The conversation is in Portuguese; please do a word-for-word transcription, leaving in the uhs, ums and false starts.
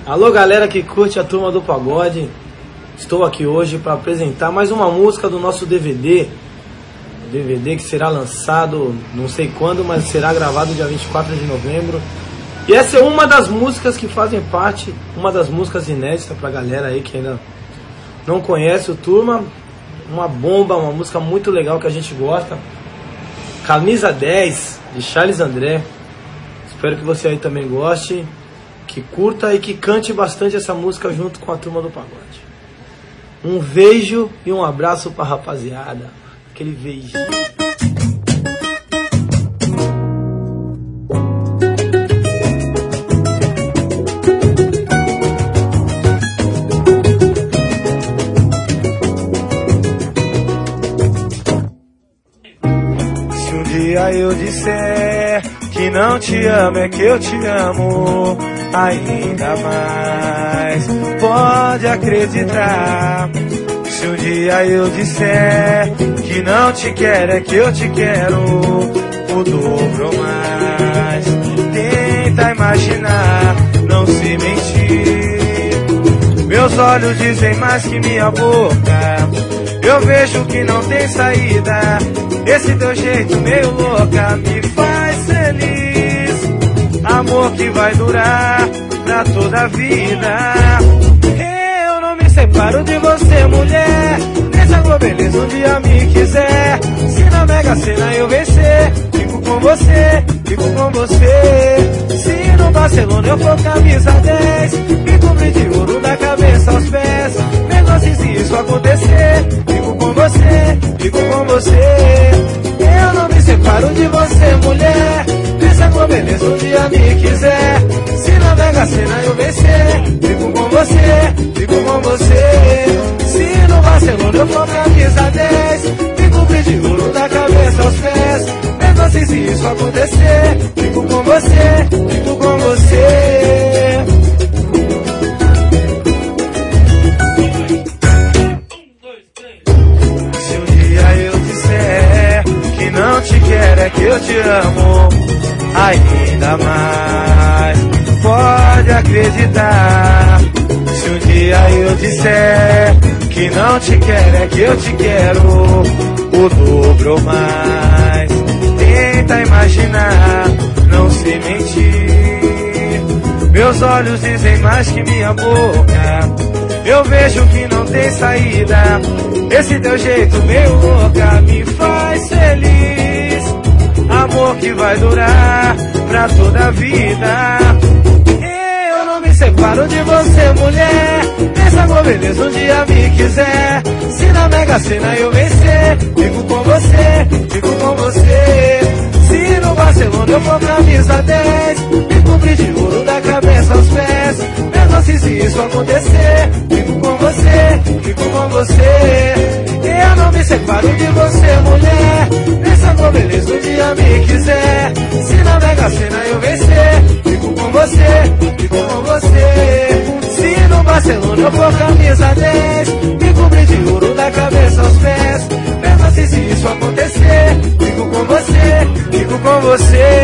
Alô galera que curte a Turma do Pagode, estou aqui hoje para apresentar mais uma música do nosso D V D, D V D que será lançado não sei quando, mas será gravado dia vinte e quatro de novembro. E essa é uma das músicas que fazem parte, uma das músicas inéditas pra galera aí que ainda não conhece o Turma. Uma bomba, uma música muito legal que a gente gosta. Camisa dez, de Charles André. Espero que você aí também goste, que curta e que cante bastante essa música junto com a Turma do Pagode. Um beijo e um abraço pra rapaziada. Aquele beijo. Se um dia eu disser que não te amo, é que eu te amo ainda mais, pode acreditar. Se um dia eu disser que não te quero, é que eu te quero o dobro ou mais. Tenta imaginar, não se mentir. Meus olhos dizem mais que minha boca. Eu vejo que não tem saída. Esse teu jeito meio louca me faz feliz. Amor que vai durar pra toda a vida. Eu não me separo de você, mulher. Nessa tua beleza um dia me quiser. Se na Mega Sena eu vencer, fico com você, fico com você. Se no Barcelona eu for camisa dez, me cobrir de ouro da cabeça aos pés. Negócio se isso acontecer, fico com você, fico com você. Eu não me separo de você, mulher. Pensa com beleza um dia me quiser. Se na Mega Sena eu vencer, fico com você, fico com você. Se no Barcelona eu for camisa dez, me cobrir de ouro da cabeça aos pés. Negócio se isso acontecer, fico com você, fico com você. Não te quero, é que eu te amo ainda mais, pode acreditar. Se um dia eu disser que não te quero, é que eu te quero o dobro ou mais. Tenta imaginar, não se mentir. Meus olhos dizem mais que minha boca. Eu vejo que não tem saída. Esse teu jeito meio louca me faz feliz. Amor que vai durar pra toda a vida. Eu não me separo de você, mulher. Pensa com beleza um dia me quiser. Se na Mega Sena eu vencer, fico com você, fico com você. Se no Barcelona eu for camisa dez, me cobrir de ouro da cabeça aos pés. Negócio se isso acontecer, fico com você, fico com você. Eu não me separo de você, mulher. Pensa com beleza um dia me quiser. Se na Mega Sena eu vencer, fico com você, fico com você. Se no Barcelona eu for camisa dez, me cobrir de ouro da cabeça aos pés. Pensa se isso acontecer, fico com você, fico com você.